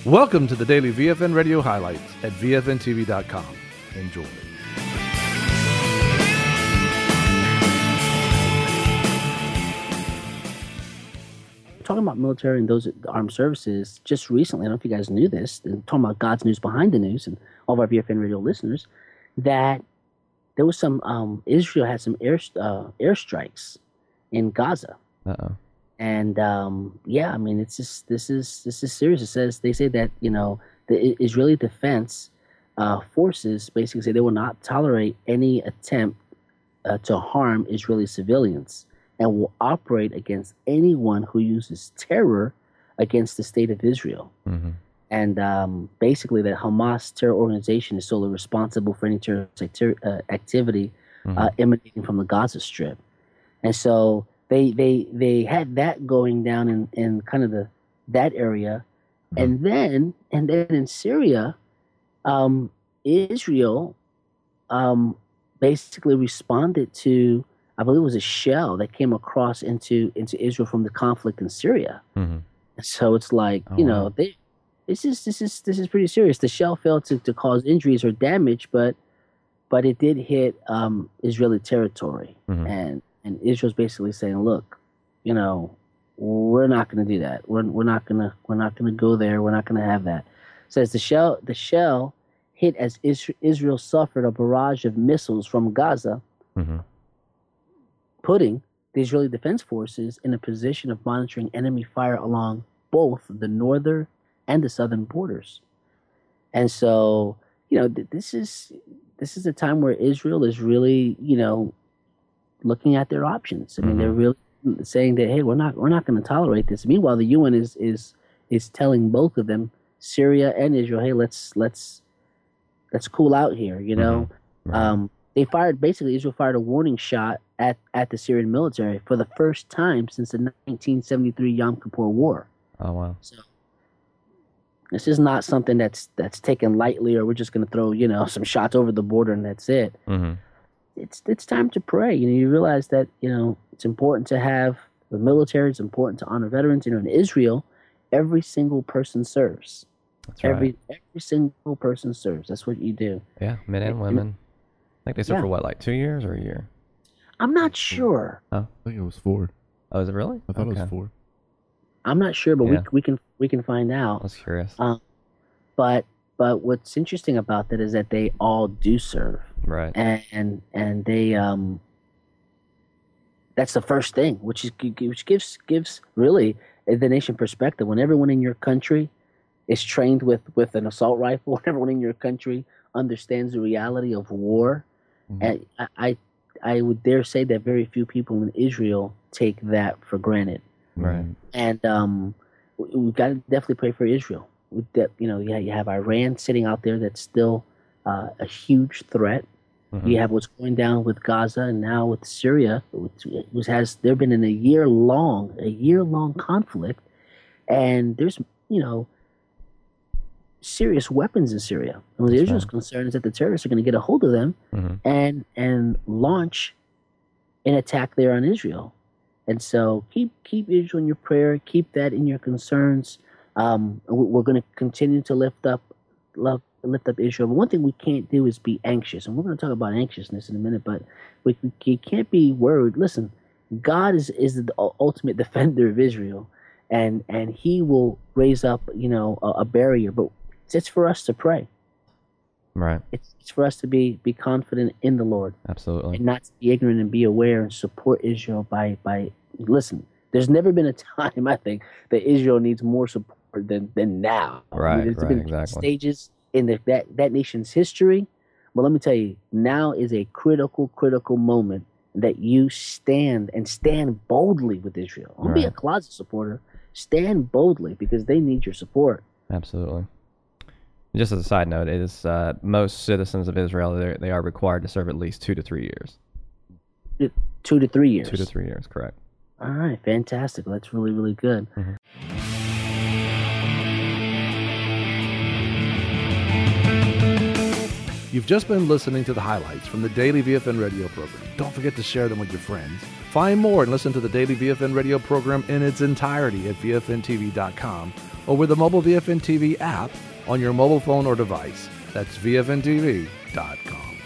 Welcome to the daily VFN radio highlights at VFNTV.com. Enjoy. Talking about military and those armed services, just recently, I don't know if you guys knew this, and talking about God's news behind the news and all of our VFN radio listeners, that there was some, Israel had some airstrikes in Gaza. Uh-oh. And yeah, I mean, it's just this is serious. They say that the Israeli defense forces basically say they will not tolerate any attempt to harm Israeli civilians and will operate against anyone who uses terror against the state of Israel. Mm-hmm. And basically, that Hamas terror organization is solely responsible for any terrorist activity emanating from the Gaza Strip. And so they had that going down in kind of that area, and then in Syria, Israel basically responded to, I believe it was a shell that came across into Israel from the conflict in Syria. Mm-hmm. So it's like this is pretty serious. The shell failed to cause injuries or damage, but it did hit Israeli territory, and Israel's basically saying, look, we're not going to do that. We're not going to go there. We're not going to have that. It says the shell hit as Israel suffered a barrage of missiles from Gaza, putting the Israeli Defense Forces in a position of monitoring enemy fire along both the northern and the southern borders. And so, this is a time where Israel is really, looking at their options. I mean, they're really saying that, hey, we're not going to tolerate this. Meanwhile, the UN is telling both of them, Syria and Israel, hey, let's cool out here. Israel fired a warning shot at the Syrian military for the first time since the 1973 Yom Kippur War. Oh wow! So this is not something that's taken lightly, or we're just going to throw some shots over the border and that's it. Mm-hmm. It's time to pray. You realize that it's important to have the military. It's important to honor veterans. In Israel, every single person serves. That's right. Every single person serves. That's what you do. Yeah, men and women. I think they serve for what, like 2 years or a year? I'm not sure. Oh. I think it was 4. Oh, is it really? I thought it was 4. I'm not sure, but we can find out. I was curious. But what's interesting about that is that they all do serve. Right. And they that's the first thing, which gives really the nation perspective. When everyone in your country is trained with an assault rifle, when everyone in your country understands the reality of war, and I would dare say that very few people in Israel take that for granted. Right. And we've got to definitely pray for Israel. You have Iran sitting out there that's still a huge threat. You have what's going down with Gaza, and now with Syria, which has they've been in a year long conflict, and there's serious weapons in Syria. And what Israel's concern is that the terrorists are going to get a hold of them and launch an attack there on Israel. And so keep Israel in your prayer, keep that in your concerns. We're going to continue to lift up Israel. But one thing we can't do is be anxious. And we're going to talk about anxiousness in a minute, but you can't be worried. Listen, God is the ultimate defender of Israel, and he will raise up, a barrier. But it's for us to pray. Right. It's for us to be confident in the Lord. Absolutely. And not to be ignorant and be aware and support Israel by listen. There's never been a time, I think, that Israel needs more support than now. Right. There's been exactly. stages in that nation's history. But let me tell you, now is a critical moment that you stand boldly with Israel. Don't be a closet supporter. Stand boldly, because they need your support. Absolutely. Just as a side note, it is most citizens of Israel, they are required to serve at least 2 to 3 years. 2 to 3 years. 2 to 3 years, correct. All right, fantastic. That's really, really good. You've just been listening to the highlights from the daily VFN radio program. Don't forget to share them with your friends. Find more and listen to the daily VFN radio program in its entirety at VFNTV.com or with the mobile VFN TV app on your mobile phone or device. That's VFNTV.com.